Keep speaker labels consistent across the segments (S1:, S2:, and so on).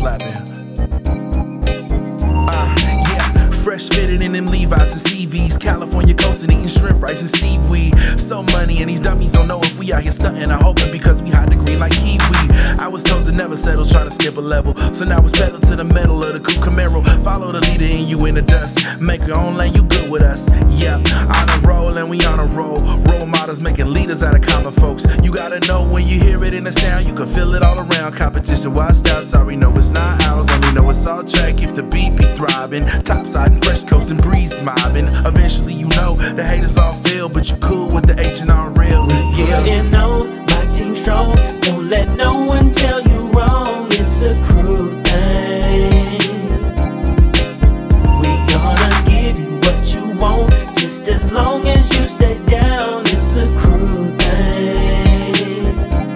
S1: slapping. Yeah, fresh fitted in them Levi's and CVs, California coastin' eating shrimp, rice and seaweed. So money and these dummies don't know if we out here stuntin'. I hoping because we hide the green like kiwi. I was told to never settle, trying to skip a level. So now it's pedal to the metal of the coupe Camaro. Follow the leader and you in the dust. Make your own lane, you good with us. Yeah, on a roll and we on a roll. Role models making leaders out of common folks. You gotta know when you hear it in the sound, you can feel it all around. Competition washed out, sorry, no, it's not ours. Only know it's all track if the beat be thriving. Topside and fresh coast and breeze mobbing. Eventually you know the haters all fail, but you cool with the H&R real. Yeah.
S2: Putting on my team strong. Don't let no one tell you wrong. It's a crew thing. We gonna give you what you want, just as long as you stay down. It's a crew thing.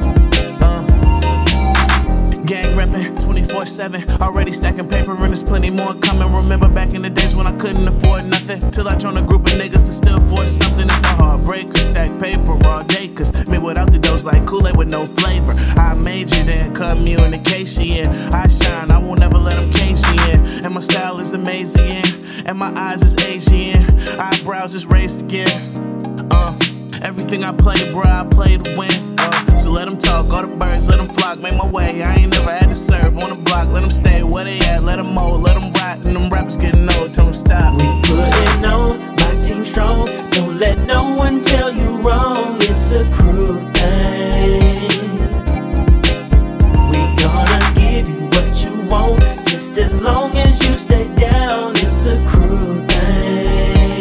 S3: Gang reppin' 24/7, already stacking paper and there's plenty more coming. Remember back in the days when I couldn't afford nothing, till I joined a group of niggas to still afford something. It's the heartbreaker, stack paper all day, cause me without the doughs like Kool-Aid with no flavor. I majored in communication, I shine, I won't ever let them cage me in. And my style is amazing, and my eyes is Asian, eyebrows is raised again. Everything I play, bruh, I play to win. So let them talk, all the birds, let them flock, make my way. I ain't never had to serve on the block, let them stay where they at, let them mold, let them rot, and them rappers getting old, tell them stop.
S2: We putting on my team strong. Don't let no one tell you wrong. It's a crew thing. We gonna give you what you want, just as long as you stay down. It's a crew thing.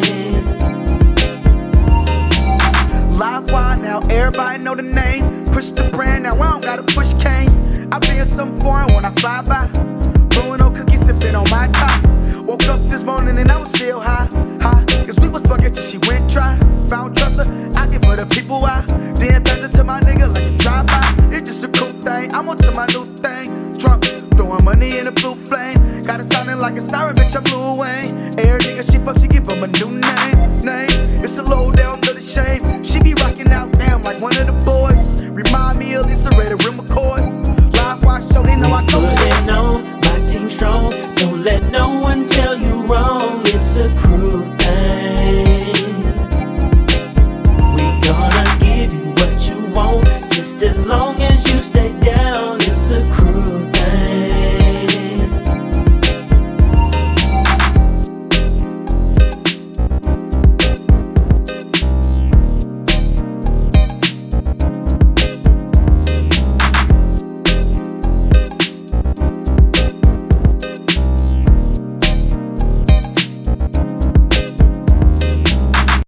S4: Live wire now, everybody know the name. Push the brand now, I don't gotta push cane. I be in some foreign when I fly by. Blowing on cookies, sipping on my top. Woke up this morning and I was still high. Cause we was fucking till she went dry. Found trust her, I give her the people I. Then pass it to my nigga like a drive-by. It's just a cool thing, I'm on to my new thing. Drunk, throwing money in a blue flame. Got it sounding like a siren, bitch, I'm Lil Wayne. Every nigga she fuck, she give him a new name.